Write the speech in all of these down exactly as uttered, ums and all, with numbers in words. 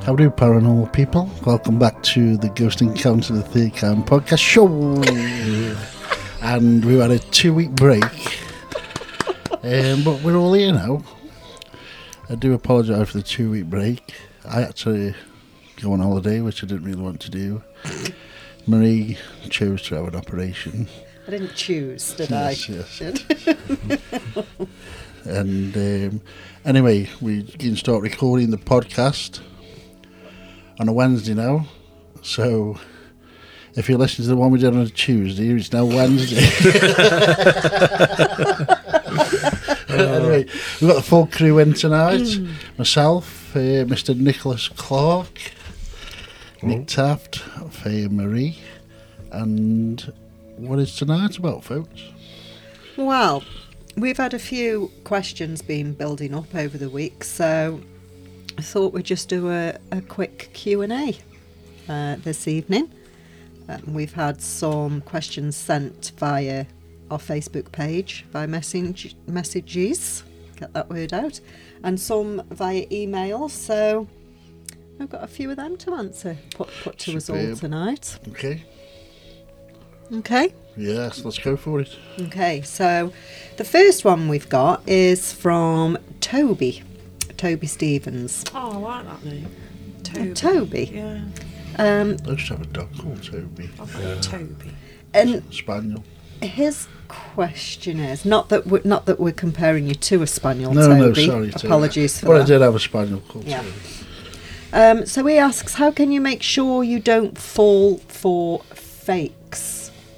How do paranormal people? Welcome back to the Ghost Encounter the Third Kind podcast show. And we've had a two week break, um, but we're all here now. I do apologise for the two week break. I had to go on holiday, which I didn't really want to do. Marie chose to have an operation. I didn't choose, did yes, I? Yes. And um, anyway, we can start recording the podcast on a Wednesday now. So if you listen to the one we did on a Tuesday, it's now Wednesday. Anyway, we've got the full crew in tonight. Mm. Myself, uh, Mister Nicholas Clark, oh. Nick Taft, Faye and Marie. And what is tonight about, folks? Well, we've had a few questions been building up over the week, so I thought we'd just do a, a quick Q and A uh, this evening. Um, we've had some questions sent via our Facebook page, via message, messages, get that word out, and some via email, so I've got a few of them to answer, put, put to us all tonight. Okay. Okay. Yes, let's go for it. Okay, so the first one we've got is from Toby, Toby Stevens. Oh, I like that name. Toby. Uh, Toby. Yeah. Um, I used to have a dog called Toby. I like yeah. Toby. And Spaniel. His question is not that we're, not that we're comparing you to a spaniel. No, Toby. no, sorry. Apologies Toby. for well, that. I did have a spaniel called yeah. Toby. Um, so he asks, how can you make sure you don't fall for fakes?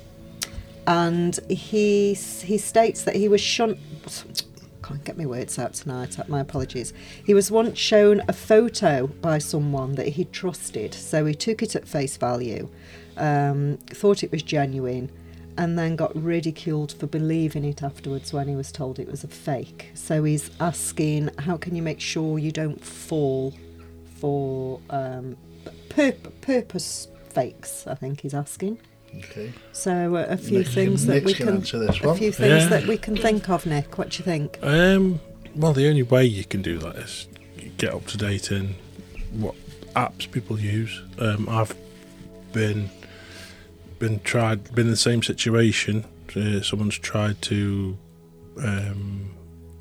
And he he states that he was shown. Can't get my words out tonight. My apologies. He was once shown a photo by someone that he trusted, so he took it at face value, um, thought it was genuine, and then got ridiculed for believing it afterwards when he was told it was a fake. So he's asking, how can you make sure you don't fall for um, pur- purpose fakes? I think he's asking. Okay. So uh, a few Nick, things Nick's that we can can, answer this a one. few things Yeah. that we can think of, Nick. What do you think? Um, well, the only way you can do that is get up to date in what apps people use. Um, I've been been tried, been in the same situation. Uh, someone's tried to um,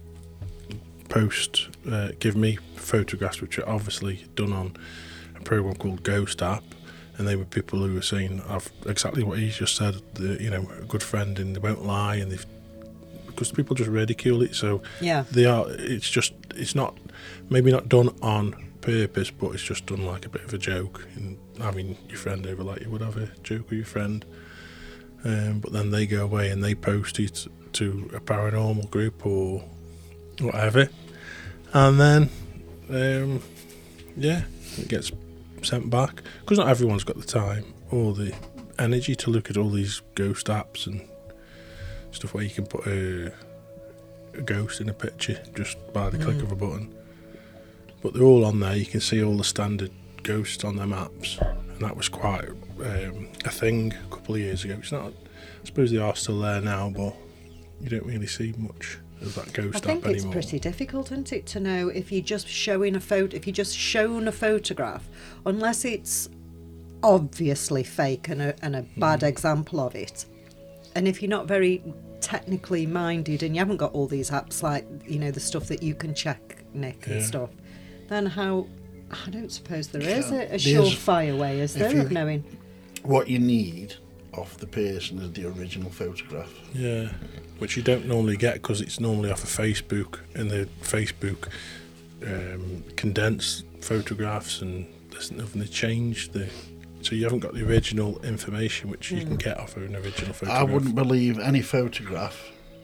post, uh, give me photographs, which are obviously done on a program called Ghost App. And they were people who were saying I've exactly what he just said. The, you know, a good friend, and they won't lie, and they've because people just ridicule it. So yeah, they are. It's just it's not maybe not done on purpose, but it's just done like a bit of a joke. And having your friend over, like you would have a joke with your friend. Um, but then they go away and they post it to a paranormal group or whatever, and then um, yeah, it gets sent back because not everyone's got the time or the energy to look at all these ghost apps and stuff where you can put a, a ghost in a picture just by the mm. click of a button. But they're all on there. You can see all the standard ghosts on their maps, and that was quite um, a thing a couple of years ago. It's not. I suppose they are still there now, but you don't really see much of that ghost app anymore. I think it's pretty difficult, isn't it, to know if you're just showing a photo, if you're just shown a photograph, unless it's obviously fake and a, and a bad mm. example of it. And if you're not very technically minded and you haven't got all these apps like, you know, the stuff that you can check, Nick, yeah. and stuff, then how, I don't suppose there is a, a surefire way, is there, of knowing? What you need off the person is the original photograph. Yeah, which you don't normally get because it's normally off of Facebook, and the Facebook um, condense photographs and there's nothing to change the. So you haven't got the original information which you mm. can get off of an original photograph. I wouldn't believe any photograph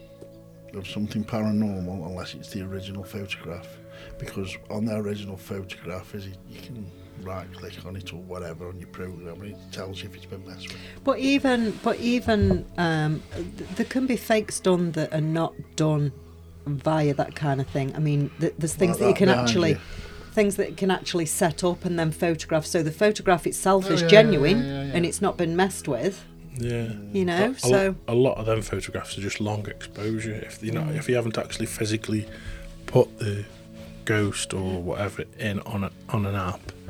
of something paranormal unless it's the original photograph, because on the original photograph is it, you can right click on it or whatever on your program and it tells you if it's been messed with. But even but even um, th- there can be fakes done that are not done via that kind of thing. I mean, th- there's things like that you that can actually you. things that you can actually set up and then photograph, so the photograph itself oh, is yeah, genuine yeah, yeah, yeah. and it's not been messed with. Yeah, you know, a, so a lot of them photographs are just long exposure. If you know, mm. if you haven't actually physically put the ghost or whatever in on a, on an app,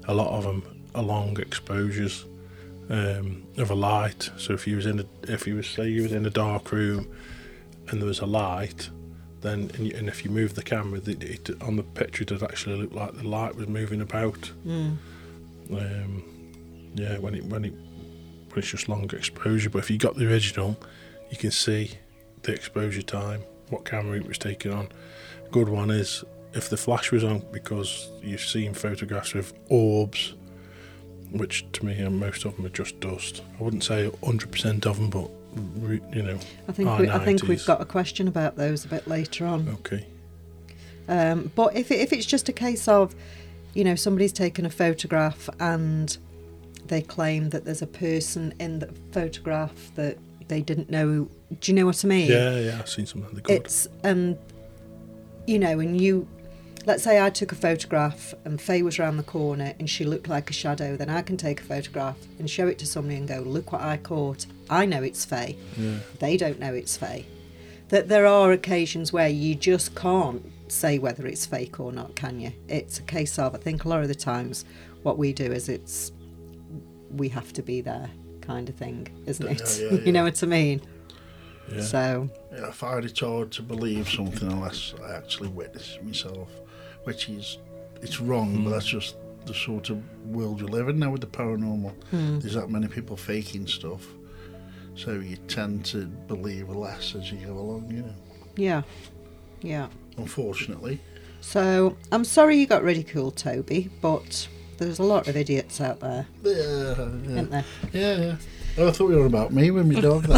a lot of them are long exposures um, of a light. So if you was in a, if you was say you was in a dark room and there was a light, then and, you, and if you move the camera, it, it, on the picture it did actually look like the light was moving about. Mm. Um, yeah, when it when it when it's just long exposure. But if you got the original, you can see the exposure time, what camera it was taken on. A good one is if the flash was on, because you've seen photographs of orbs, which to me uh, most of them are just dust. I wouldn't say one hundred percent of them, but re- you know, I think we, I think we've got a question about those a bit later on. Okay. Um, but if it, if it's just a case of, you know, somebody's taken a photograph and they claim that there's a person in the photograph that they didn't know. Do you know what I mean? Yeah, yeah, I've seen something like that. It's and you know, and you. Let's say I took a photograph and Faye was round the corner and she looked like a shadow. Then I can take a photograph and show it to somebody and go, look what I caught. I know it's Faye. Yeah. They don't know it's Faye. That there are occasions where you just can't say whether it's fake or not, can you? It's a case of, I think a lot of the times what we do is it's, we have to be there kind of thing, isn't Yeah, it? yeah, yeah. You know what I mean? Yeah. So, Yeah, I find it hard to believe something unless I actually witness it myself, which is, it's wrong, but that's just the sort of world you live in now with the paranormal. hmm. There's that many people faking stuff, so you tend to believe less as you go along, you know, yeah, yeah. unfortunately. So, I'm sorry you got ridiculed, Toby, but there's a lot of idiots out there, Yeah, yeah, isn't there? yeah. yeah. Oh, I thought you were about me when my dog.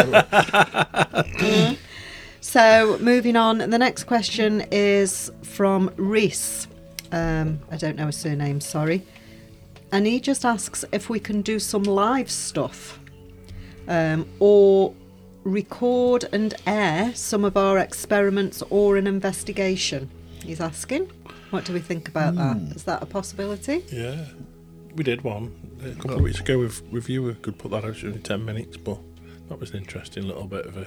That So, moving on, the next question is from Reese. Um, I don't know his surname, sorry. And he just asks if we can do some live stuff um, or record and air some of our experiments or an investigation. He's asking. What do we think about that? Is that a possibility? Yeah, we did one a couple of weeks ago with, with you. We could put that out in ten minutes, but that was an interesting little bit of a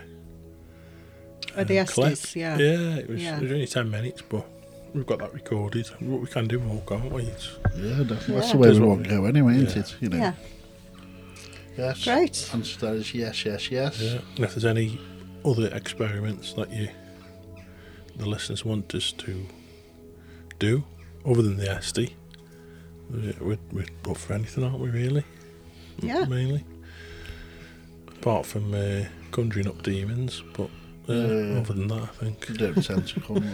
Oh, the uh, clip. Estes, yeah. Yeah, it was, Yeah. it was only ten minutes, but we've got that recorded. What we can do, we'll can't we? It's, yeah, that's, Yeah. that's the way Does we what want to we- go anyway, isn't yeah. it? You know. Yeah, Yes. great. Answer that is yes, yes, yes. yeah. And if there's any other experiments that you, the listeners want us to do, other than the Esty, we're, we're, we're up for anything, aren't we? Really? Yeah. Mainly. Apart from uh, conjuring up demons, but uh, Yeah. other than that, I think. You don't tend to come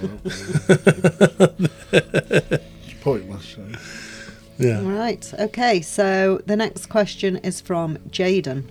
up. It's pointless. So. Yeah. Right, okay, so the next question is from Jaden.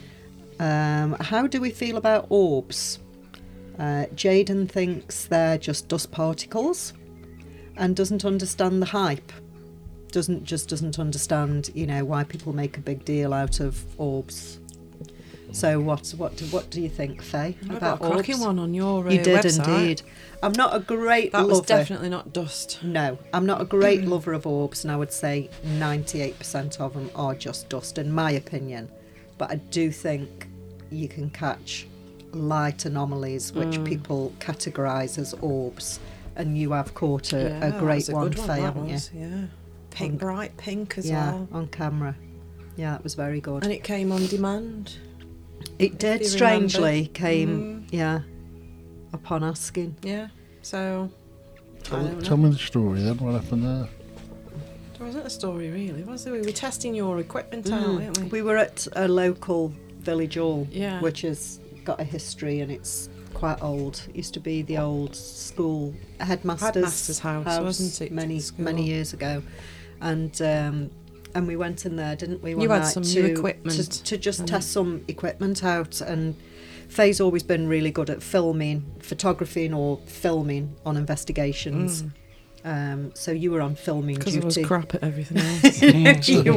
Um, how do we feel about orbs? Uh, Jaden thinks they're just dust particles and doesn't understand the hype. Doesn't just doesn't understand, you know, why people make a big deal out of orbs. So what what do, what do you think, Faye, I about got a cracking orbs? one on your uh, You did website. indeed. I'm not a great That was lover. definitely not dust. No, I'm not a great lover of orbs, and I would say ninety-eight percent of them are just dust, in my opinion. But I do think you can catch light anomalies, which Mm. people categorise as orbs, and you have caught a, Yeah, a that great was a one, good one, Faye, that haven't you? was, yeah. Pink, On- bright pink as Yeah, well. on camera. Yeah, that was very good. And it came on demand. It did, you strangely, remember. came, yeah, upon asking. Yeah. So, I Tell, don't tell know. me the story then. What happened there? There wasn't a story really, was there? We were testing your equipment out, Mm. weren't we? We were at a local village hall, Yeah. which has got a history and it's quite old. It used to be the old school headmaster's, Headmaster's house, wasn't it, Many school? many years ago, and um, and we went in there, didn't we? You one had night some to, new equipment, to, to just and- test some equipment out. And Faye's always been really good at filming, photographing or filming on investigations. Um, so you were on filming Because I was duty. crap at everything else. You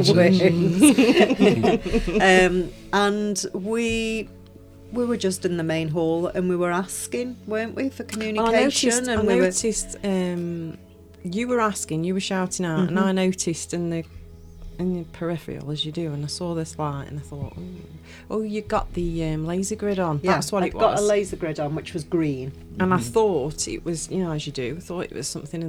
were. um, and we we were just in the main hall and we were asking, weren't we, for Well, I communication? noticed, and I we noticed um, you were asking, you were shouting out, and Mhm. I noticed in the in the peripheral as you do, and I saw this light, and I thought, oh, oh you got the um, laser grid on. were, yeah, That's what I'd it got was. a laser grid on, which was green. and I thought it was, you know, as you do, I thought it was something in the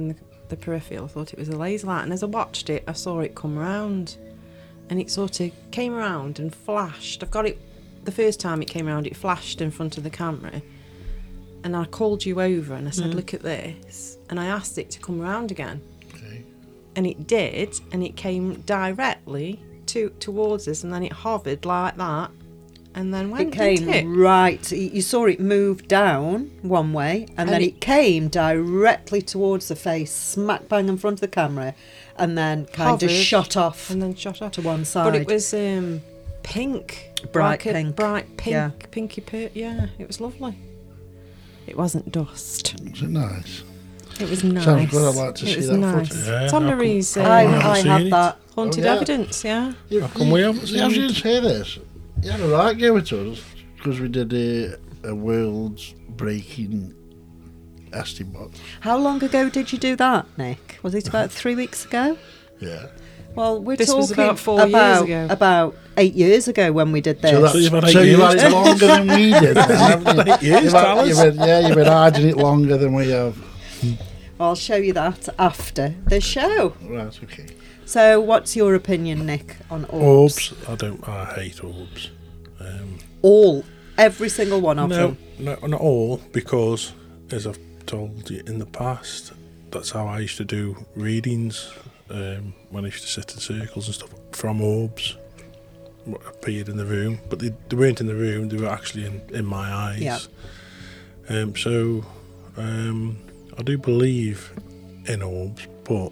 the peripheral. I thought it was a laser light, and as I watched it, I saw it come round, and it sort of came around and flashed. I've got it. The first time it came around, it flashed in front of the camera, and I called you over and I said, Mm. "Look at this," and I asked it to come round again, Okay. and it did, and it came directly to towards us, and then it hovered like that, and then went. It came didn't it? right. You you saw it move down one way, and, And then it- it came directly towards the face, smack bang in front of the camera, and then kind Hovered, of shot off and then shot off to one side. But it was um, pink, Bright like a pink. bright pink, Yeah. pinky pink. Yeah, it was lovely. It wasn't dust. Was it nice? It was nice. Sounds good, I'd like to it see was that nice. footage. Yeah, It's on how come- Marie's uh, I, haven't I seen have it. that. haunted Oh, yeah. evidence. Yeah. How come we haven't Yeah, I was seen going it? to say this. You had a right go at us because we did a, a world's breaking S T box. How long ago did you do that, Nick? Was it about three weeks ago? Yeah. Well, we're This talking was about four years about, ago. about eight years ago when we did this. So, that's, So you've had eight so you've had years. it longer than we did, then, haven't you? Eight years, You've had- tell us. you've been, yeah, you've been hiding it longer than we have. I'll show you that after the show. Right, okay. So, what's your opinion, Nick, on orbs? Orbs. I don't. I hate orbs. Um, All, every single one of no, them. no, not all, because as I've told you in the past, that's how I used to do readings um, when I used to sit in circles and stuff from orbs. What appeared in the room, but they, they weren't in the room. They were actually in, in my eyes. Yeah. Um, so um, I do believe in orbs, but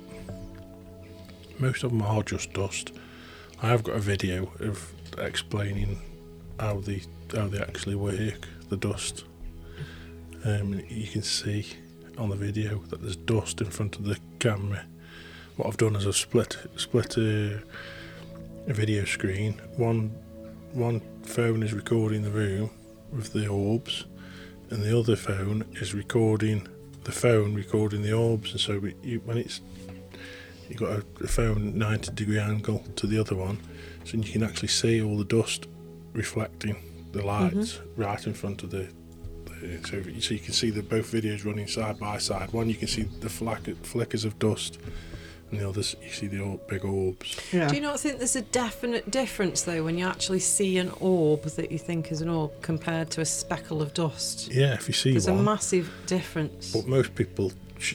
most of them are just dust. I have got a video of explaining how they how they actually work, the dust. Um, and you can see on the video that there's dust in front of the camera. What I've done is I've split split a, a video screen. One one phone is recording the room with the orbs, and the other phone is recording the phone recording the orbs. And so we, you, when it's you've got a, a phone ninety degree angle to the other one, so you can actually see all the dust reflecting the lights right in front of the, the so, so you can see the both videos running side by side. One you can see the flack, flickers of dust, and the others you see the or- big orbs. Yeah. Do you not think there's a definite difference though when you actually see an orb that you think is an orb compared to a speckle of dust? Yeah, if you see There's one. a massive difference. But most people sh-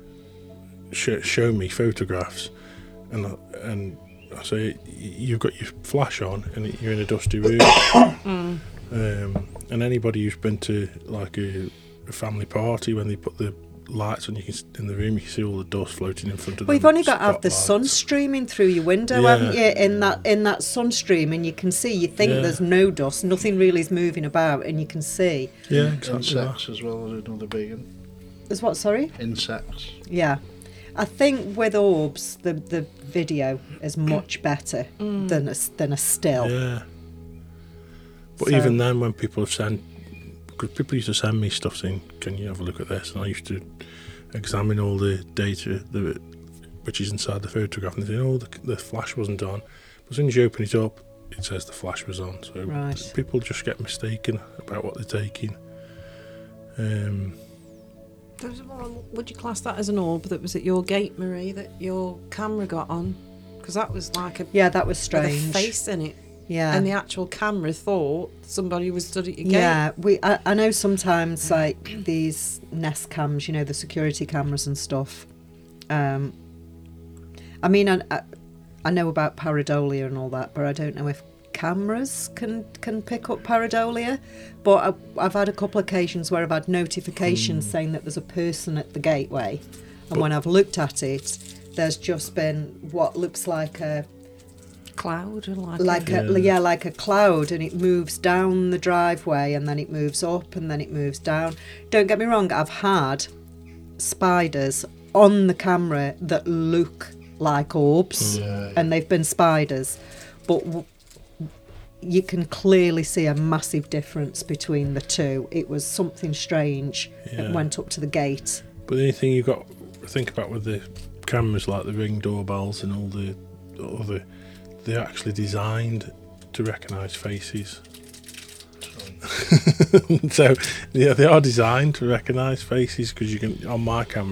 sh- show me photographs, and I, and I say you've got your flash on and you're in a dusty room. Mm. Um, and anybody who's been to like a, a family party, when they put the lights on, you can s- in the room you can see all the dust floating in front of Well, them. you've only got to have the sun spotlights. streaming through your window, Yeah. haven't you? In that in that sun stream, and you can see. You think Yeah. there's no dust, nothing really is moving about, and you can see. Yeah, exactly. that. Insects as well as another big one. There's what? Sorry. Insects. Yeah, I think with orbs, the the video is much better Mm. than a s- than a still. Yeah. But So- even then, when people have sent, because people used to send me stuff saying, "Can you have a look at this?" and I used to examine all the data the, which is inside the photograph, and they say, "Oh, the, the flash wasn't on." But as soon as you open it up, it says the flash was on. So Right. people just get mistaken about what they're taking. Um, There's one- Would you class that as an orb that was at your gate, Marie, that your camera got on? Because that was like a, Yeah, that was with strange. a face in it. Yeah. And the actual camera thought somebody was stood at your gate. Yeah, we. I, I know sometimes like these Nest cams, you know, the security cameras and stuff. Um, I mean, I, I, I know about pareidolia and all that, but I don't know if cameras can can pick up pareidolia. But I, I've had a couple of occasions where I've had notifications saying that there's a person at the gateway, and when I've looked at it, there's just been what looks like a Cloud or like, like a, a Yeah. yeah like a cloud, and it moves down the driveway and then it moves up and then it moves down. Don't get me wrong, I've had spiders on the camera that look like orbs, Yeah. and they've been spiders, but w- you can clearly see a massive difference between the two. It was something strange. Yeah. It went up to the gate. but the only thing you've got to think about with the cameras, like the Ring doorbells and all the other, they're actually designed to recognise faces. so yeah, they are designed to recognise faces, because you can on my camera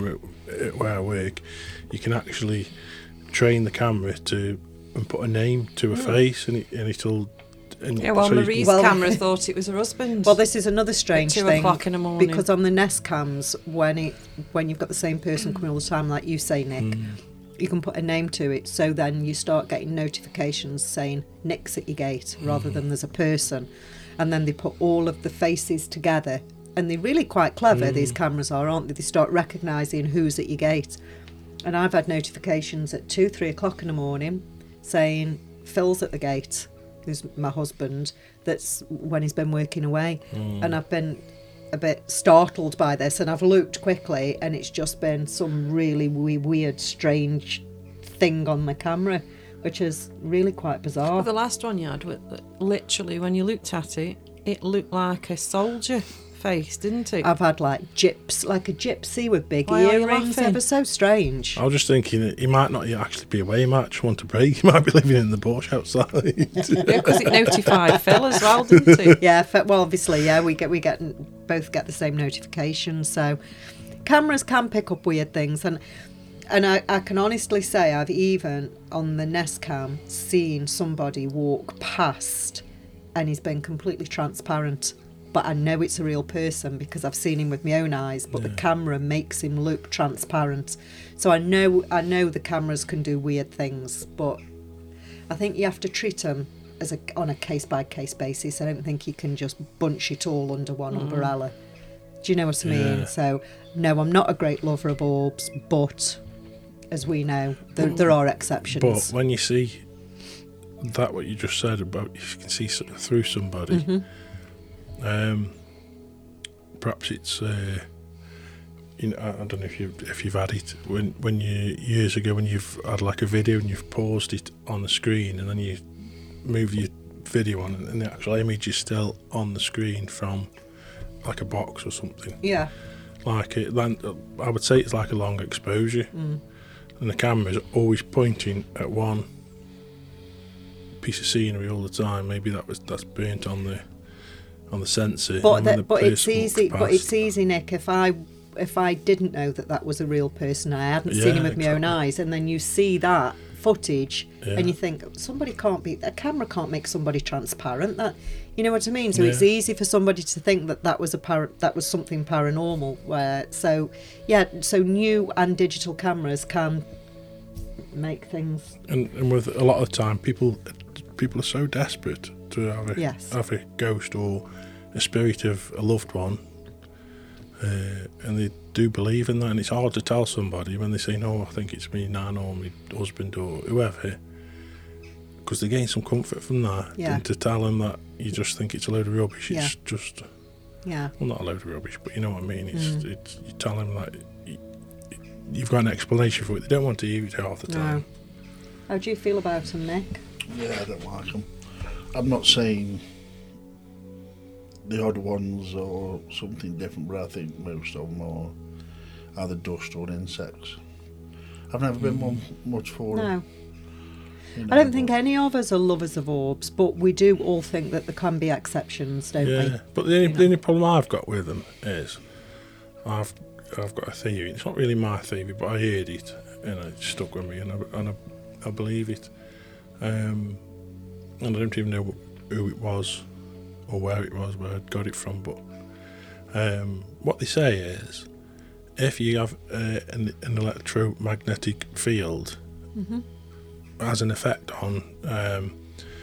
at where I work, you can actually train the camera to and put a name to a face, and it and it'll. And Yeah, well, so you Marie's can- Well- camera thought it was her husband. Well, this is another strange two thing. o'clock in the morning. Because on the Nest cams, when it when you've got the same person coming all the time, like you say, Nick, Mm. you can put a name to it. So then you start getting notifications saying Nick's at your gate rather than there's a person. And then they put all of the faces together. And they're really quite clever, Mm. these cameras are, aren't they? They start recognising who's at your gate. And I've had notifications at two, three o'clock in the morning saying Phil's at the gate, who's my husband, that's when he's been working away. Mm. And I've been a bit startled by this, and I've looked quickly, and it's just been some really wee- weird, strange thing on the camera, which is really quite bizarre. Well, the last one you had, wa- literally, when you looked at it, it looked like a soldier face, didn't it? I've had like gyps, like a gypsy with big Why are you earrings. laughing? Ever so strange. I was just thinking that he might not actually be away. He might just want a break. He might be living in the bush outside. Yeah, because it notified Phil as well, didn't it? Yeah, fe- well, obviously, yeah, we get we get both get the same notification. So cameras can pick up weird things, and and I, I can honestly say I've even on the Nest Cam seen somebody walk past, and he's been completely transparent. But I know it's a real person because I've seen him with my own eyes. But Yeah. the camera makes him look transparent, so I know I know the cameras can do weird things. But I think you have to treat them as a on a case by case basis. I don't think you can just bunch it all under one umbrella. Do you know what I mean? Yeah. So no, I'm not a great lover of orbs, but as we know, there, there are exceptions. But when you see that, what you just said about if you can see s- through somebody, Mm-hmm. um, perhaps it's uh, you know I, I don't know if you if you've had it when when you years ago when you've had like a video and you've paused it on the screen and then you move your video on and the actual image is still on the screen from like a box or something. yeah, Like it, then I would say it's like a long exposure, Mm. and the camera's always pointing at one piece of scenery all the time. Maybe that was that's burnt on the on the sensor. but and when that, the but it's person easy. walks But it's past- easy, Nick. If I if I didn't know that that was a real person, I hadn't seen Yeah, him with my own exactly. eyes, and then you see that footage, Yeah. and you think somebody can't be a camera can't make somebody transparent. That you know what I mean. So it's Yeah. easy for somebody to think that that was a par- that was something paranormal. Where so yeah, so new and digital cameras can make things. And, and with a lot of the time, people people are so desperate to have a Yes. have a ghost or a spirit of a loved one, uh, and they do believe in that. And it's hard to tell somebody when they say, "No, I think it's me, nan, or my husband, or whoever," because they gain some comfort from that. Yeah. And to tell them that you just think it's a load of rubbish, Yeah. it's just Yeah. well, not a load of rubbish, but you know what I mean. It's Mm. it's you tell them that. You, You've got an explanation for it. They don't want to hear it half the time. No. How do you feel about them, Nick? Yeah, I don't like them. I'm not saying the odd ones or something different, but I think most of them are either dust or insects. I've never been one much for them. No. you I know, don't think but- any of us are lovers of orbs, but we do all think that there can be exceptions, don't Yeah, but the only, the only problem I've got with them is I've I've got a theory. It's not really my theory, but I heard it and it stuck with me, and I, and I, I believe it. Um, and I don't even know who it was or where it was, where I got it from. But um, what they say is, if you have uh, an, an electromagnetic field, Mhm. has an effect on um,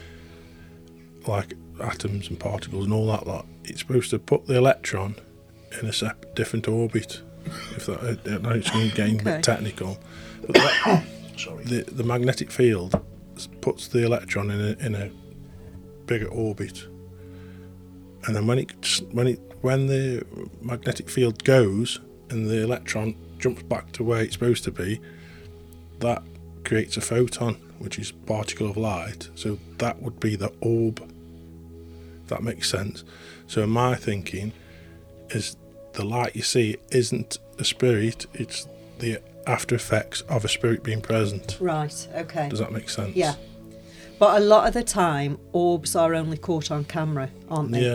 like atoms and particles and all that lot, it's supposed to put the electron in a separate, different orbit. If that, I know it's getting a Okay. bit technical, but the, Sorry. the the magnetic field s- puts the electron in a in a bigger orbit, and then when it s- when it when the magnetic field goes and the electron jumps back to where it's supposed to be, that creates a photon, which is a particle of light. So that would be the orb. If that makes sense. So my thinking is the light you see isn't a spirit, it's the after effects of a spirit being present. Right, okay. Does that make sense? Yeah. But a lot of the time, orbs are only caught on camera, aren't they? Yeah.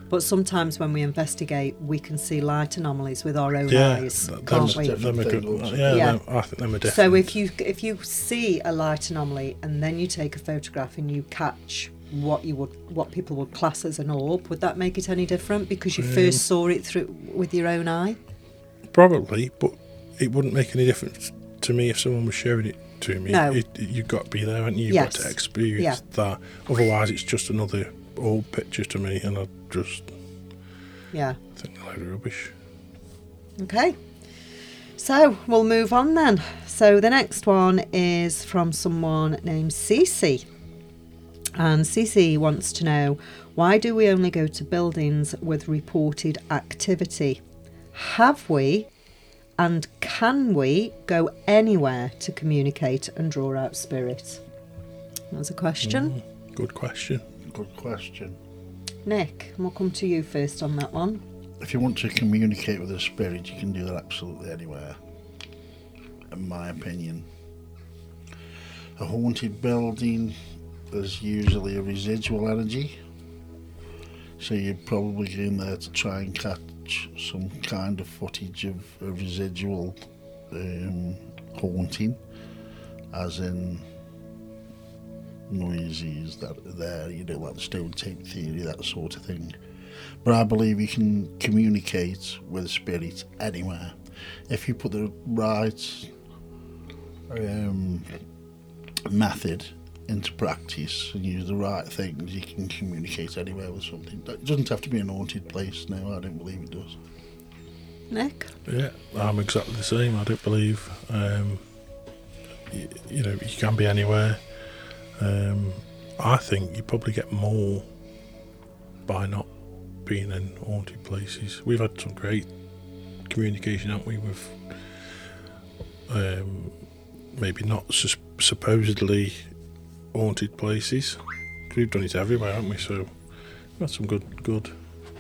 But sometimes when we investigate, we can see light anomalies with our own Yeah, eyes, th- can't them's we? Them are good. Different thing, Yeah, Yeah. them- I think them are different. So if you if you see a light anomaly and then you take a photograph and you catch what you would what people would class as an orb, would that make it any different because you Um, first saw it through with your own eye? Probably, but it wouldn't make any difference to me if someone was showing it to me. No. It, it- you've got to be there, haven't you? You've Yes. got to experience Yeah. that. Otherwise, it's just another old picture to me, and I just Yeah. think they're a load of rubbish. Okay. So we'll move on then. So the next one is from someone named Cece. And Cece wants to know, why do we only go to buildings with reported activity? Have we and can we go anywhere to communicate and draw out spirit? That's a question. Mm, good question. Good question. Nick, we'll come to you first on that one. If you want to communicate with a spirit, you can do that absolutely anywhere, in my opinion. A haunted building is usually a residual energy, so you're probably going there to try and catch some kind of footage of a residual um, haunting, as in noises that are there, you know, like the stone tape theory, that sort of thing. But I believe you can communicate with spirits anywhere. If you put the right um, method into practice and use the right things, you can communicate anywhere with something. It doesn't have to be an haunted place. No, I don't believe it does. Nick? Yeah, I'm exactly the same. I don't believe, um, you, you know, you can be anywhere. Um, I think you probably get more by not being in haunted places. We've had some great communication, haven't we, with um, maybe not sus- supposedly haunted places. We've done it everywhere, haven't we? So we've had some good, good,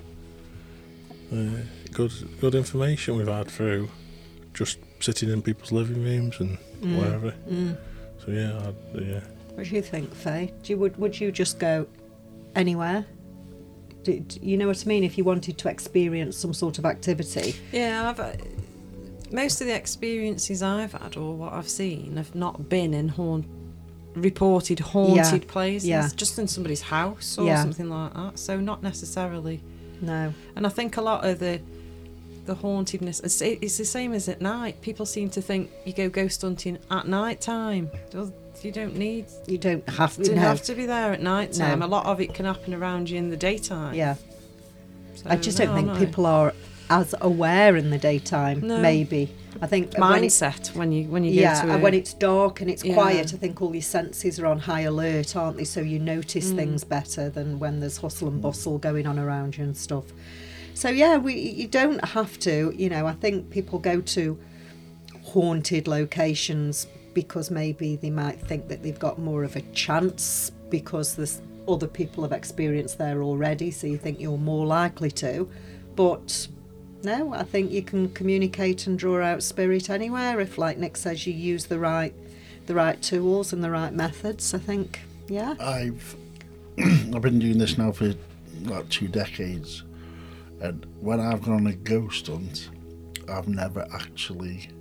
uh, good, good information we've had through just sitting in people's living rooms and Mm. wherever. Mm. So yeah, I'd, yeah. What do you think, Faye? Do you, would would you just go anywhere? Do, do you know what I mean? If you wanted to experience some sort of activity, Yeah, I've, uh, most of the experiences I've had or what I've seen have not been in haunt, reported haunted Yeah, places, yeah. just in somebody's house or Yeah. something like that. So not necessarily. no. And I think a lot of the the hauntedness, it's, it's the same as at night. People seem to think you go ghost hunting at night time. You don't need You don't have to. to no. have to be there at night time. No. A lot of it can happen around you in the daytime. Yeah, So, I just no, don't think no. people are as aware in the daytime. No. Maybe I think when it- mindset when you when you go yeah, to and a, when it's dark and it's Yeah. quiet, I think all your senses are on high alert, aren't they? So you notice Mm. things better than when there's hustle and bustle going on around you and stuff. So yeah, we you don't have to. You know, I think people go to haunted locations because maybe they might think that they've got more of a chance because there's other people have experienced there already, so you think you're more likely to. But no, I think you can communicate and draw out spirit anywhere if, like Nick says, you use the right the right tools and the right methods. I think, yeah. I've I've been doing this now for like two decades, and when I've gone on a ghost hunt, I've never actually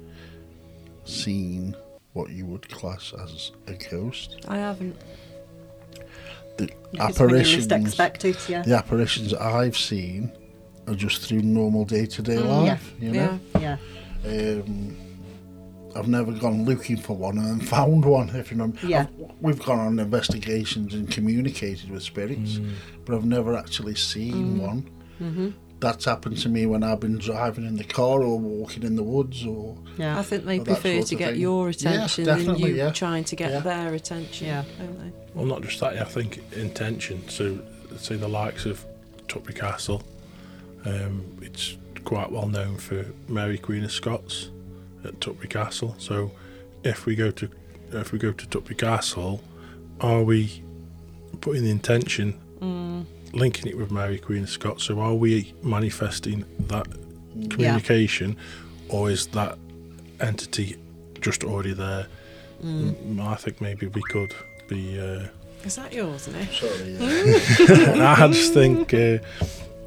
seen what you would class as a ghost. I haven't. The It's when you least apparitions, expect it, yeah. the apparitions I've seen are just through normal day-to-day Mm, life. You know, Yeah. Yeah. um, I've never gone looking for one and then found one. If you know, Yeah. I've- we've gone on investigations and communicated with spirits, Mm. but I've never actually seen one. Mm-hmm. That's happened to me when I've been driving in the car or walking in the woods, or Yeah. I think they That prefer sort to of get thing. your Yeah, attention than definitely, you yeah. trying to get Yeah. their attention. Yeah. Don't they? Well, not just that. I think intention. So, say the likes of Tutbury Castle. Um, it's quite well known for Mary Queen of Scots at Tutbury Castle. So, if we go to if we go to Tutbury Castle, are we putting the intention, Mm. linking it with Mary Queen of Scots? So, are we manifesting that communication, or is that entity just already there? Mm, I think maybe we could be. Uh, Is that yours, Nick? sorry, yeah. I just think uh,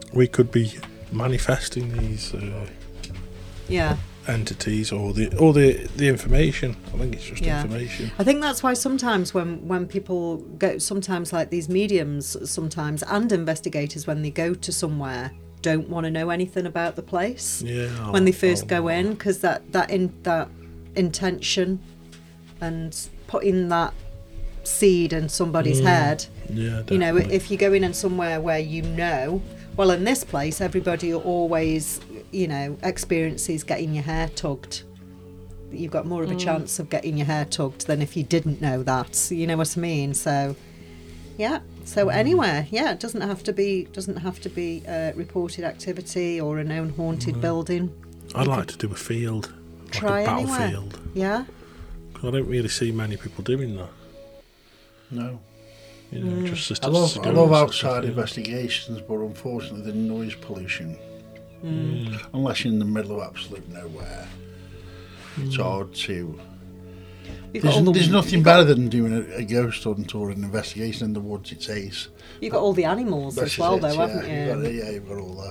we could be manifesting these uh, Yeah. entities or the or the the information. I think it's just Yeah. information. I think that's why sometimes when, when people go, sometimes like these mediums, sometimes and investigators, when they go to somewhere, don't want to know anything about the place Yeah. when they I'll- first I'll- go in, because that that in that intention and putting that seed in somebody's Mm, head. Yeah. You know, definitely. if you go in and somewhere where you know, well, in this place, everybody always, you know, experiences getting your hair tugged. You've got more of a chance of getting your hair tugged than if you didn't know that. You know what I mean? So, yeah. So anywhere, yeah, it doesn't have to be doesn't have to be a reported activity or a known haunted building. I'd like to do a field, like Try a anywhere. battlefield. Yeah. 'Cause I don't really see many people doing that. No. You know, just sit I love sit I down love and sit outside still. investigations, but unfortunately the noise pollution, Mm. unless you're in the middle of absolute nowhere, it's hard to. You've got There's, all the, there's nothing you've got- better than doing a, a ghost hunt or an investigation in the woods. It's ace. You've got all the animals This as is well, it, though, yeah. haven't you? You've got, yeah, you've got all that.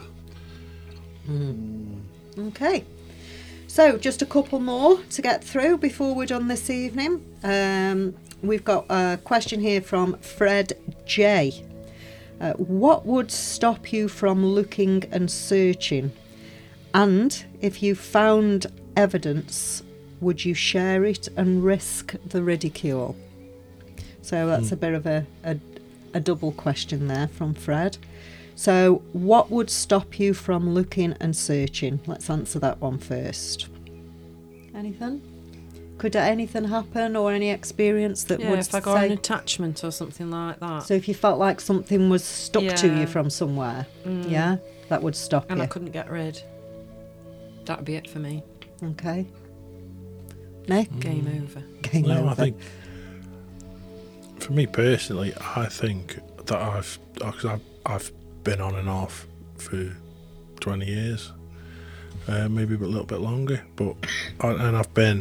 Okay. So, just a couple more to get through before we're done this evening. Um, we've got a question here from Fred J. Uh, what would stop you from looking and searching? And if you found evidence, would you share it and risk the ridicule? So that's a bit of a, a, a double question there from Fred. So, what would stop you from looking and searching? Let's answer that one first. Anything? Could anything happen or any experience that Yeah, would if I got say... an attachment or something like that. So if you felt like something was stuck to Yeah. you from somewhere, Mm. yeah, that would stop and you. I couldn't get rid. That'd be it for me. Okay. Nick, Game over. game No, over. I think for me personally, I think that I've because I've, I've been on and off for twenty years, uh, maybe a little bit longer, but I, and I've been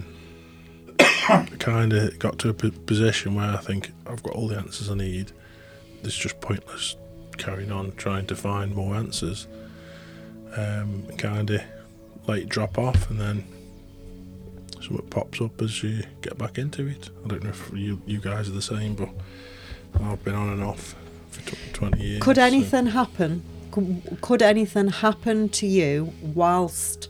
kind of got to a p- position where I think I've got all the answers I need. It's just pointless carrying on trying to find more answers. Um, kind of like drop off and then something pops up as you get back into it. I don't know if you you guys are the same, but I've been on and off for tw- twenty years. Could so- anything happen? Could, could anything happen to you whilst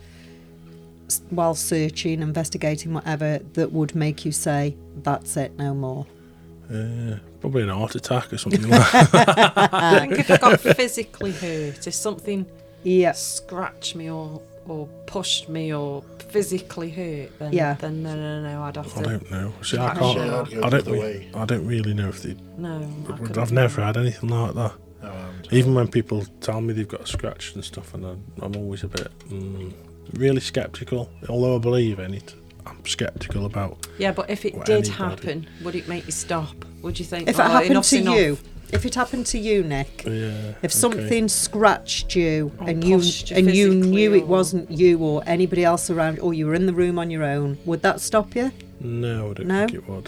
while searching, investigating, whatever, that would make you say, "That's it, no more"? Uh, probably an heart attack or something like that. I think if I got physically hurt, if something Yes. scratched me or or pushed me or physically hurt, then Yeah. then no no no I'd have I to don't know. See, I I'd can't. say I'd go I the don't. other Re- way. I don't really know if they. no. I couldn't I've do never that. had anything like that. No, I haven't. Even when people tell me they've got a scratch and stuff, and I'm, I'm always a bit mm, really sceptical. Although I believe in it, I'm sceptical about. Yeah, but if it Or did anybody. happen, would it make you stop? Would you think? If it oh, happened enough's to enough? you, if it happened to you, Nick, Yeah. if okay. something scratched you Or and you pushed you and you physically knew it or- wasn't you or anybody else around, or you were in the room on your own, would that stop you? No, I don't No? think it would.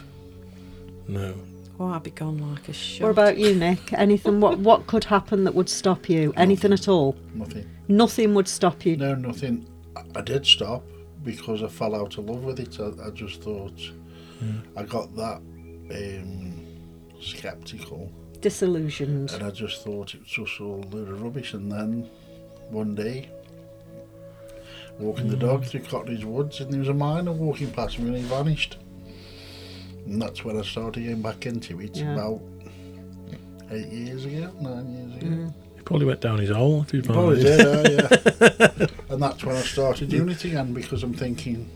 No. Oh, I'd be gone like a shot. What about you, Nick? Anything? What what could happen that would stop you? Anything at all? Nothing. Nothing would stop you. No, nothing. I, I did stop because I fell out of love with it. I, I just thought I got that um, sceptical, Disillusioned. and I just thought it was just all a load of rubbish. And then one day, walking the dog through Cottage Woods, and there was a miner walking past me, and he vanished. And that's when I started getting back into it. Yeah. About eight years ago, nine years ago. Mm. He probably went down his hole if he'd Probably found it. did, uh, yeah. And that's when I started doing it again, because I'm thinking,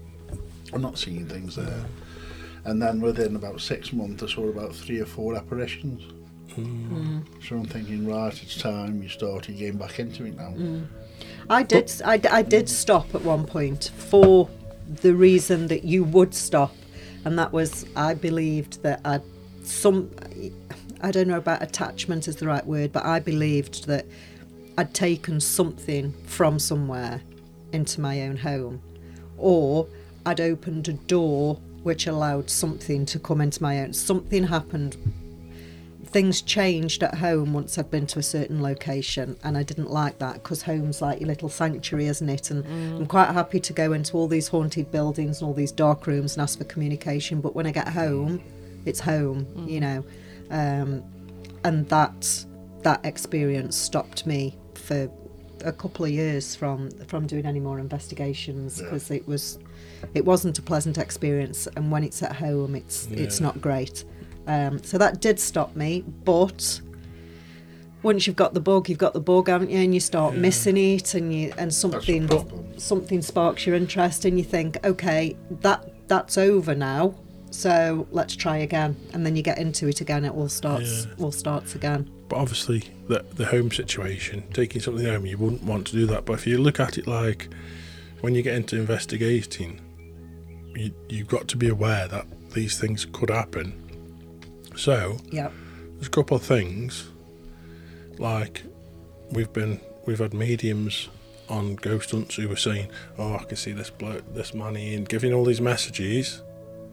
I'm not seeing things there. And then within about six months, I saw about three or four apparitions. Mm. So I'm thinking, right, it's time you started getting back into it now. I did. I, d- I did stop at one point for the reason that you would stop, and that was I believed that I'd some. I don't know about attachment is the right word, but I believed that I'd taken something from somewhere into my own home, or I'd opened a door which allowed something to come into my own. Something happened things changed at home once I'd been to a certain location, and I didn't like that because home's like your little sanctuary, isn't it? And Mm. I'm quite happy to go into all these haunted buildings and all these dark rooms and ask for communication, but when I get home, it's home, Mm. you know. Um, and that that experience stopped me for a couple of years from from doing any more investigations, because it was it wasn't a pleasant experience, and when it's at home, it's it's Yeah. not great. Um, so that did stop me, but once you've got the bug, you've got the bug, haven't you? And you start Yeah. missing it, and you and something problem. something sparks your interest, and you think, okay, that that's over now, so let's try again. And then you get into it again. It all starts Yeah. all starts again. But obviously, the the home situation, taking something home, you wouldn't want to do that. But if you look at it like when you get into investigating, you you've got to be aware that these things could happen. So Yeah. there's a couple of things, like we've been we've had mediums on ghost hunts who were saying, "Oh, I can see this bloke, this man in," giving all these messages.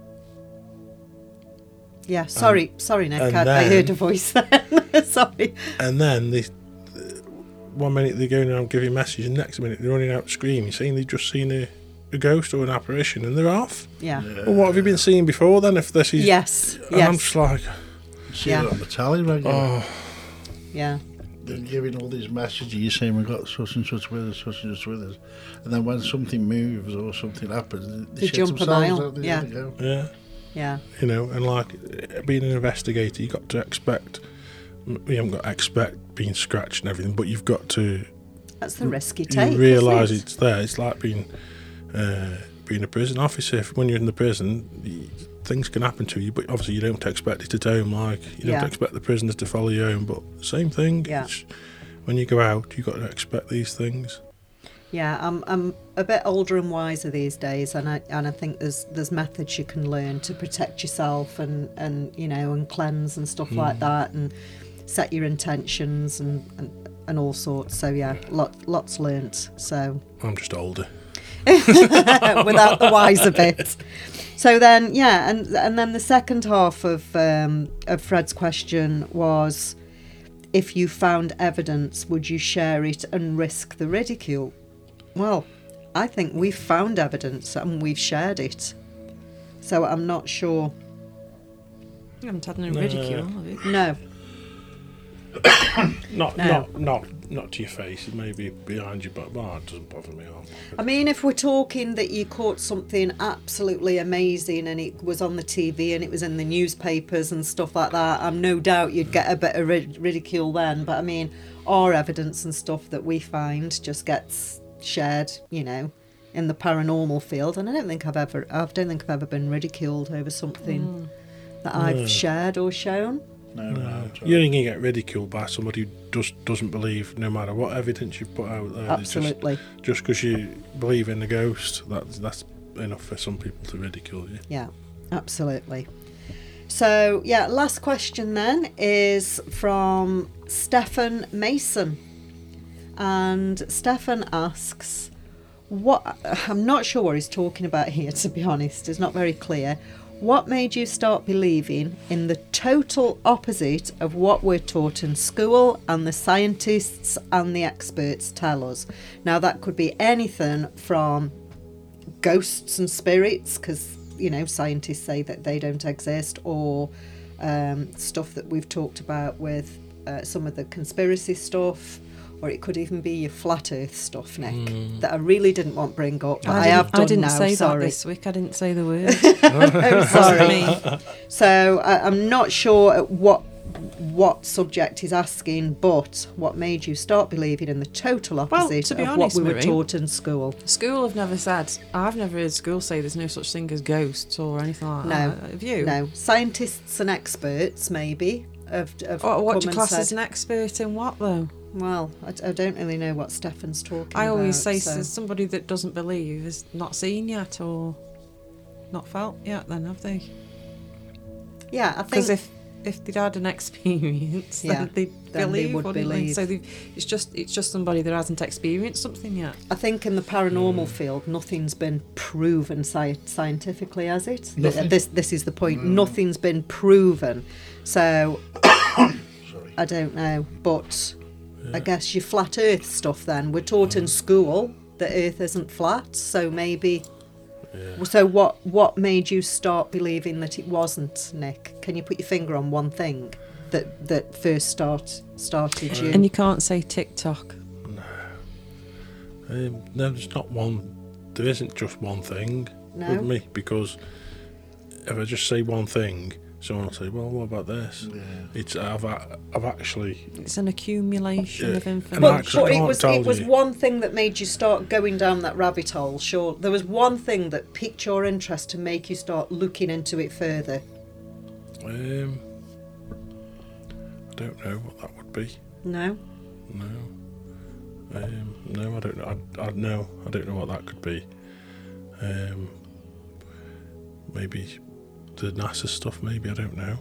Yeah. Sorry, sorry, Nick. and I, I then- heard a voice then. Sorry. And then they, one minute they're going around giving messages, and next minute they're running out screaming, saying they've just seen a, a ghost or an apparition, and they're off. Yeah. Well, what have you been seeing before then? If this is, Yes. and I'm Yes. just like, See Yeah. it on the telly regularly. oh, Yeah. They're giving all these messages saying we've got such and such with us, such and such with us. And then when something moves or something happens, they, They shit jump a themselves, mile, don't they? yeah. There they go. yeah, Yeah. you know, and like being an investigator, you got to expect. You haven't got to expect being scratched and everything, but you've got to. That's the risk you take. You realise isn't it? it's there. It's like being uh, being a prison officer. If, when you're in the prison, y- things can happen to you, but obviously you don't expect it at home. Like you don't Yeah. expect the prisoners to follow you home, but same thing. Yeah. It's, when you go out, you got to expect these things. Yeah, I'm I'm a bit older and wiser these days, and I and I think there's there's methods you can learn to protect yourself and, and you know and cleanse and stuff like that, and set your intentions and, and, and all sorts. So yeah, lot, lots learnt. So I'm just older. without the wiser bit. So then yeah, and and then the second half of um, of Fred's question was, if you found evidence, would you share it and risk the ridicule? Well, I think we've found evidence and we've shared it. So I'm not sure. You haven't had no No. ridicule, have you? No. Not No. not not not to your face. It may be behind you, but well, it doesn't bother me. I mean, if we're talking that you caught something absolutely amazing and it was on the T V and it was in the newspapers and stuff like that, I'm no doubt you'd get a bit of rid- ridicule then. But I mean, our evidence and stuff that we find just gets shared, you know, in the paranormal field. And I don't think I've ever, I don't think I've ever been ridiculed over something that I've No. shared or shown. No, no. No. it's all You're going to get ridiculed by somebody who just doesn't believe, no matter what evidence you've put out there. They just- Absolutely. Just because you believe in the ghost, that's that's enough for some people to ridicule you. Yeah, absolutely. So, yeah, last question then is from Stefan Mason. And Stefan asks, what, I'm not sure what he's talking about here, to be honest. It's not very clear. What made you start believing in the total opposite of what we're taught in school and the scientists and the experts tell us? Now, that could be anything from ghosts and spirits, because, you know, scientists say that they don't exist, or um, stuff that we've talked about with uh, some of the conspiracy stuff, or it could even be your flat earth stuff, Nick, that I really didn't want to bring up, but I, didn't- have done I didn't now, say sorry. that this week. I didn't say the word. I'm sorry. Me. So I, I'm not sure what what subject he's asking, but what made you start believing in the total Well, opposite to be of honest, what we were Marie, taught in school? School have never said. I've never heard school say there's no such thing as ghosts or anything like No, that. Have you? No, scientists and experts maybe have, have What, what come do you and class said, as an expert in what though? well, I, I don't really know what Stefan's talking I about. always say so. so. Somebody that doesn't believe is not seen yet or not felt yet. Then have they? Yeah, I Because think if if they'd had an experience, Yeah, then they'd then they believe. would wouldn't they? believe. So they've, it's just it's just somebody that hasn't experienced something yet. I think in the paranormal field, nothing's been proven sci- scientifically, has it? Th- Nothing. This this is the point. Nothing's been proven. So Sorry. I don't know, but I guess your flat Earth stuff. Then we're taught in school that Earth isn't flat, so maybe. Yeah. So what? What made you start believing that it wasn't, Nick? Can you put your finger on one thing that that first start started you? And you can't say TikTok. Um, no, there's not one. There isn't just one thing No? with me, because if I just say one thing, someone will say, "Well, what about this?" Yeah. It's I've a- I've actually It's an accumulation Yeah. of And information. But, actually, but I it can't was tell it was you. one thing that made you start going down that rabbit hole. Sure, there was one thing that piqued your interest to make you start looking into it further. um, I don't know what that would be. No, No, um, no, I don't know. I, I no, I don't know what that could be. Um, maybe the NASA stuff. Maybe I don't know.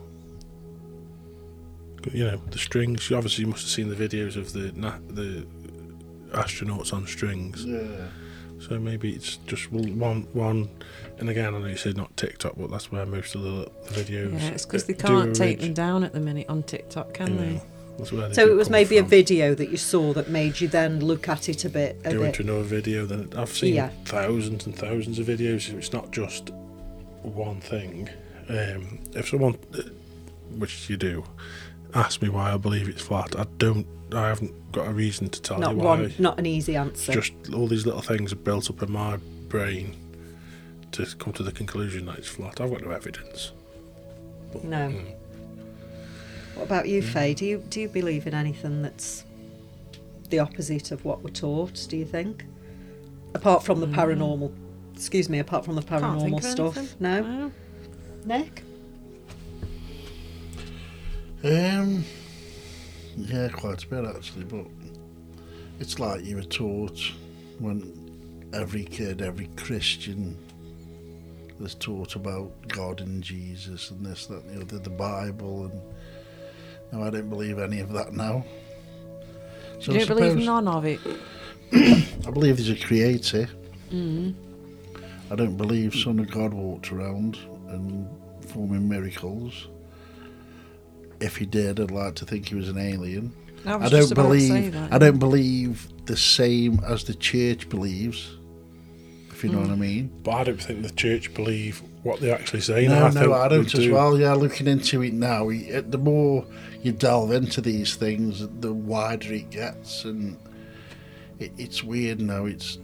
You know, the strings. You obviously must have seen the videos of the na- the astronauts on strings. Yeah. So maybe it's just one one. And again, I know you said not TikTok, but that's where most of the, the videos. Yeah, it's because they do can't take them orig- down at the minute on TikTok, can you they? know, that's where they so do it was come maybe a from. video that you saw that made you then look at it a bit. A Go bit. into another video. Then I've seen Yeah. thousands and thousands of videos. So it's not just one thing. Um, if someone, uh, which you do, ask me why I believe it's flat, I don't. I haven't got a reason to tell Not you why. one, not an easy answer. Just all these little things are built up in my brain to come to the conclusion that it's flat. I've got no evidence. But, No. mm. What about you, Faye? Do you do you believe in anything that's the opposite of what we're taught? Do you think, apart from the paranormal? Excuse me, apart from the Can't think paranormal of stuff. anything. No, No. Nick. Um, yeah, quite a bit actually, but it's like you were taught when every kid, every Christian was taught about God and Jesus and this, that, and the other, the Bible, and no, I don't believe any of that now. So You I don't believe suppose- none of it? I believe there's a creator. Mm. I don't believe Son of God walked around and performing miracles. If he did, I'd like to think he was an alien. I, I was don't just about to say believe. that, I yeah. don't believe the same as the church believes. If you know what I mean. But I don't think the church believe what they actually say. No, I no, think I don't they as do. well. Yeah, looking into it now, y- the more you delve into these things, the wider it gets, and it, it's weird now. It's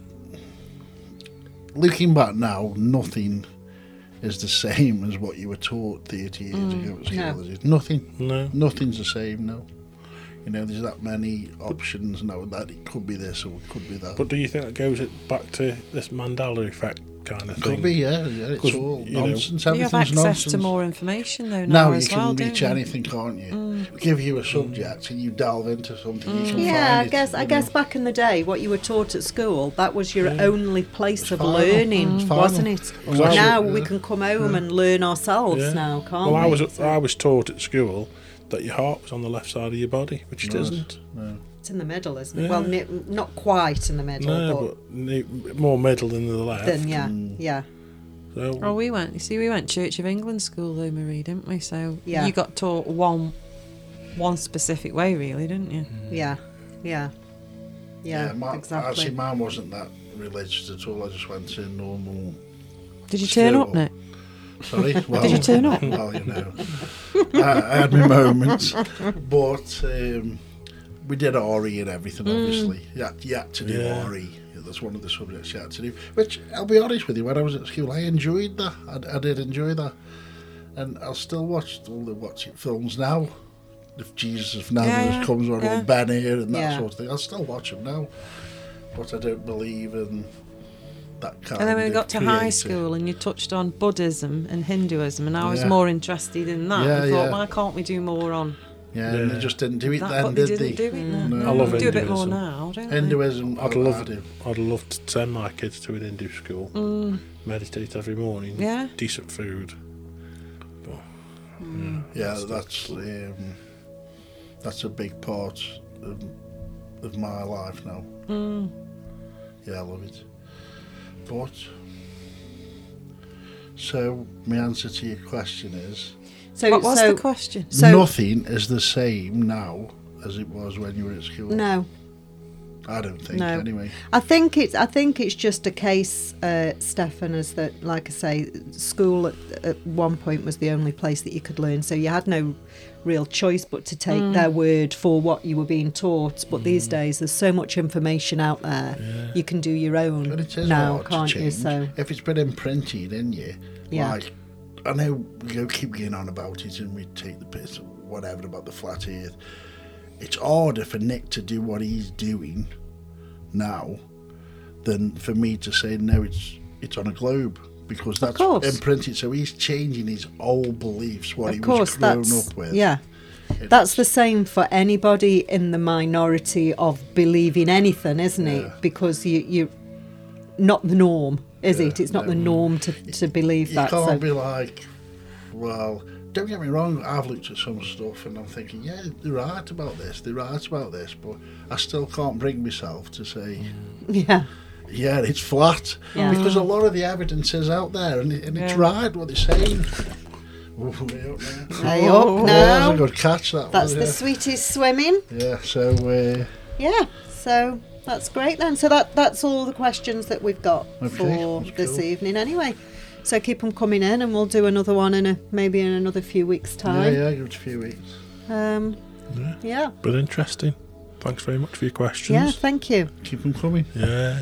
looking back now, nothing is the same as what you were taught thirty years ago at school. No. is it? Nothing. No. Nothing's the same now. You know, there's that many options now that it could be this or it could be that. But do you think that goes it back to this Mandela effect kind of It thing? could be, yeah, yeah. It's 'Cause, all you know, nonsense. You have Everything's access nonsense. to more information though now, Now you as can well, reach don't you? anything, can't you? Give you a subject and you delve into something. You can Yeah, I find it, guess I you guess know. back in the day, what you were taught at school, that was your only place of final. learning, It's wasn't final. it? Exactly. Now Yeah. we can come home and learn ourselves Yeah. now, can't Well, I we? was I was taught at school that your heart was on the left side of your body, which it Right. isn't. No. It's in the middle, isn't it? Yeah. Well, ni- not quite in the middle, No, but, but ne- more middle than the left. then yeah, Mm. yeah. So, Well, we went. You see, we went Church of England school though, Marie, didn't we? So Yeah. you got taught one, one specific way, really, didn't you? Yeah, yeah, yeah, my, exactly. Actually, mine wasn't that religious at all. I just went to normal. Did you turn up, School. Nick? Sorry? Well, Did you turn up? Well, you know. I, I had my moments. But um, we did R E and everything, obviously. You had, you had to do Yeah. R E. That's one of the subjects you had to do. Which, I'll be honest with you, when I was at school, I enjoyed that. I, I did enjoy that. And I'll still watch all the watch it films now. If Jesus of Nazareth Yeah, yeah, comes on, yeah. or Ben here and that Yeah. sort of thing, I'll still watch them now. But I don't believe in that kind And then when we of got to high creator. school and you touched on Buddhism and Hinduism, and I was Yeah. more interested in that. Yeah, I thought, yeah. why can't we do more on Yeah, and they Yeah. just didn't do it that? then, But they did didn't they? do it then. No. I love do a bit more Hinduism. now, don't they? Hinduism, I'd I- love, I do. I'd love to send my kids to an Hindu school. Mm, Meditate every morning. yeah. Decent food. But, Yeah, that's um, that's a big part of, of my life now. Mm. Yeah, I love it. But so my answer to your question is, So, What was so, the question? So Nothing is the same now as it was when you were at school. no, I don't think, No. anyway. I think it's I think it's just a case, uh, Stefan, is that, like I say, school at, at one point was the only place that you could learn, so you had no real choice but to take Mm. their word for what you were being taught. But these days, there's so much information out there, Yeah. you can do your own But it is now, hard to can't you? change. So If it's been imprinted in you, Yeah. like, I know we go keep getting on about it and we take the piss or whatever about the flat earth. It's harder for Nick to do what he's doing now than for me to say, no, it's it's on a globe, because that's course. imprinted. So he's changing his old beliefs, what of he course, was grown that's up with. yeah. It's- That's the same for anybody in the minority of believing anything, isn't Yeah. it? Because you you not the norm, is Yeah, it? It's not no. the norm to, to believe You that. can't So be like, well, don't get me wrong, I've looked at some stuff and I'm thinking, yeah, they're right about this, they're right about this, but I still can't bring myself to say, yeah, yeah, it's flat. Yeah. Because a lot of the evidence is out there and, it, and it's Yeah. right what they're saying. Ooh, way up now. Way Oh. up Oh, that's a now. good catch, that That's was, the yeah. sweetest swimming. Yeah, so, uh, Yeah, so that's great then. So that that's all the questions that we've got Okay, for that's this cool. evening anyway. So keep them coming in, and we'll do another one in a maybe in another few weeks' yeah, time. yeah, give it a few weeks. Um, Yeah. yeah, But interesting. Thanks very much for your yeah. questions. Thank you, Keep them coming. Yeah.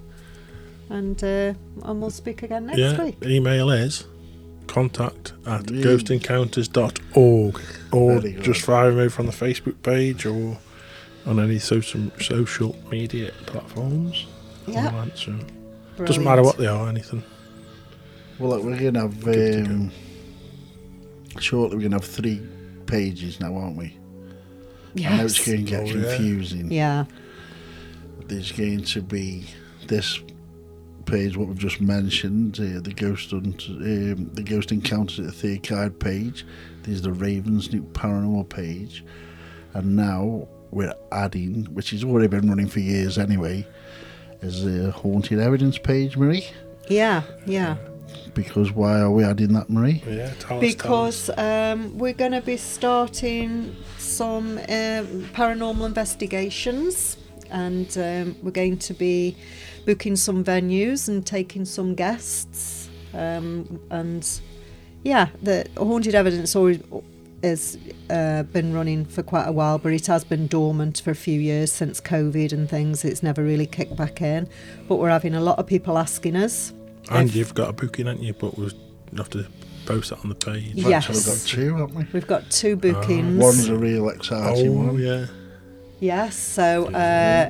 and uh, and we'll speak again next Yeah. week. Email is contact at Yeah. ghost encounters dot org, or Very good. just fire them over on the Facebook page or on any social social media platforms. Yeah, I'll answer 'em. brilliant. Doesn't matter what they are, anything. Well, look, we're going to have, Good to um, shortly we're going to have three pages now, aren't we? I know it's Yes. going to get Oh, yeah. confusing. Yeah. There's going to be this page, what we've just mentioned, uh, the ghost hunt, um, the ghost encounters at the Third Guide page. There's the Ravens New Paranormal page, and now we're adding, which has already been running for years anyway, is the Haunted Evidence page, Marie. Yeah. Yeah. Because why are we adding that, Marie? Yeah, tell us, Because um, we're going to be starting some um, paranormal investigations, and um, we're going to be booking some venues and taking some guests. Um, and yeah, the Haunted Evidence always has uh, been running for quite a while, but it has been dormant for a few years since COVID and things. It's never really kicked back in. But we're having a lot of people asking us. And if- you've got a booking, haven't you? But we'll have to post that on the page. Yes. Actually, we've got two, haven't we? We've got two bookings. One's a real exciting Oh, one. yeah. Yes, so uh,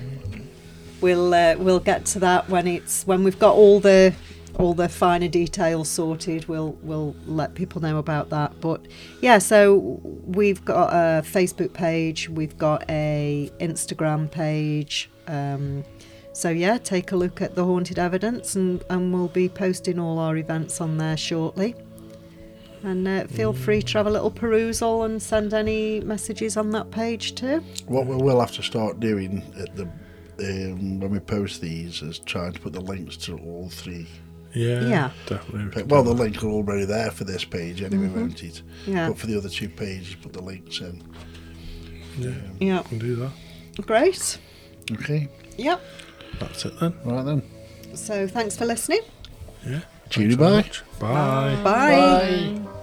we'll uh, we'll get to that when it's when we've got all the all the finer details sorted. We'll we'll let people know about that. But yeah, so we've got a Facebook page, we've got a Instagram page. Um, so yeah, take a look at the Haunted Evidence, and and we'll be posting all our events on there shortly. And uh, feel free to have a little perusal and send any messages on that page too. What we will have to start doing at the um, when we post these is trying to put the links to all three. Yeah, Yeah. definitely. we can Well, do the that. link are already there for this page anyway, won't it? Yeah. But for the other two pages, put the links in. Yeah, Yeah. we can do that. Great. Okay, Yep. That's it then. right then. So thanks for listening. Yeah. Cheery Thanks very bye. much. Bye. Bye. Bye.